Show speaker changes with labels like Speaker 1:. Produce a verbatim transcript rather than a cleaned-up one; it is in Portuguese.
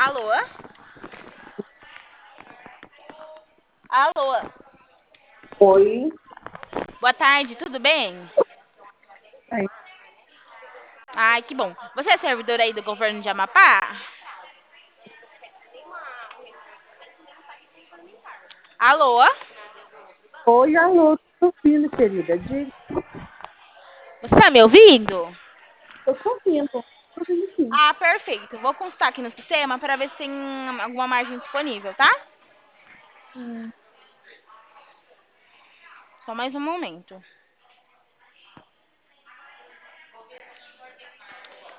Speaker 1: Alô? Alô?
Speaker 2: Oi.
Speaker 1: Boa tarde, tudo bem?
Speaker 2: Ai,
Speaker 1: Ai, que bom. Você é servidor aí do governo de Amapá? Alô?
Speaker 2: Oi, alô, tô ouvindo, querida. Diga,
Speaker 1: Você tá me ouvindo?
Speaker 2: eu tô ouvindo. Tô ouvindo sim.
Speaker 1: Ah, perfeito. Vou consultar aqui no sistema para ver se tem alguma margem disponível, tá?
Speaker 2: Hum,
Speaker 1: Só mais um momento.